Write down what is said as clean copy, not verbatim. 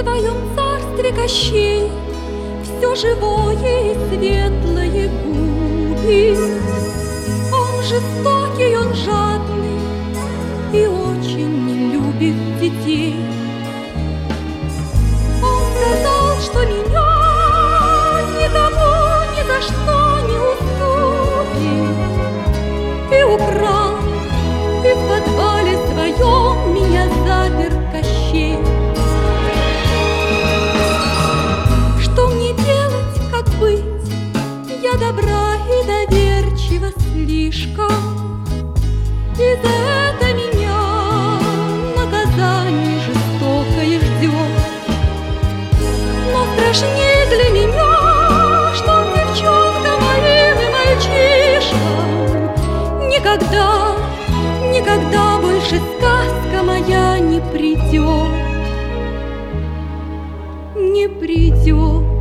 своем царстве Кощей все живое и светлое губит. Он жестокий, он жадный и очень не любит детей. Он сказал, что меня никому ни за что не уступит, и украл, и в подвале своем меня запер Кощей. Что мне делать, как быть? Я добра и доверчива слишком, и за это меня наказание жестокое ждет. Но страшнее для меня, что девчонка моим и мальчишкам никогда, никогда больше сказка моя не придет, не придет.